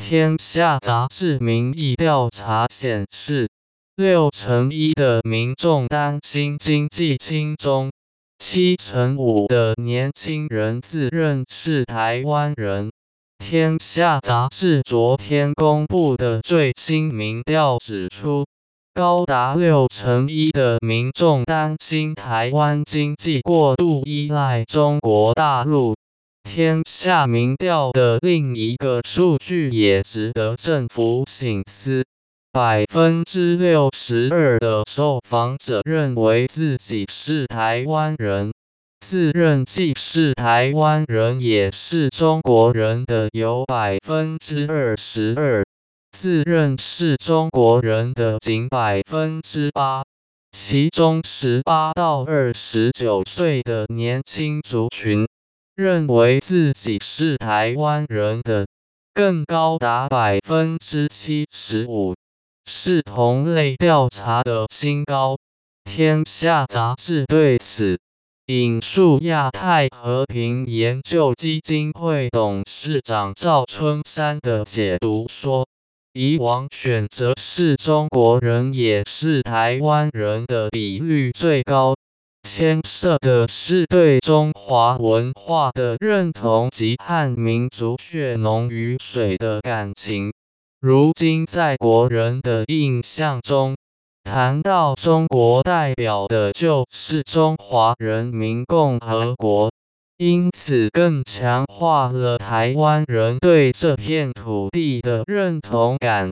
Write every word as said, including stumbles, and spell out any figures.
天下杂志民意调查显示，六成一的民众担心经济轻中，七成五的年轻人自认是台湾人。天下杂志昨天公布的最新民调指出，高达六成一的民众担心台湾经济过度依赖中国大陆。天下民调的另一个数据也值得政府省思。百分之六十二的受访者认为自己是台湾人，自认既是台湾人也是中国人的有百分之二十二，自认是中国人的仅百分之八。其中十八到二十九岁的年轻族群，认为自己是台湾人的更高达百分之七十五。是同类调查的新高。天下杂志对此引述亚太和平研究基金会董事长赵春山的解读说，以往选择是中国人也是台湾人的比率最高，牵涉的是对中华文化的认同及和民族血浓于水的感情。如今在国人的印象中，谈到中国代表的就是中华人民共和国，因此更强化了台湾人对这片土地的认同感。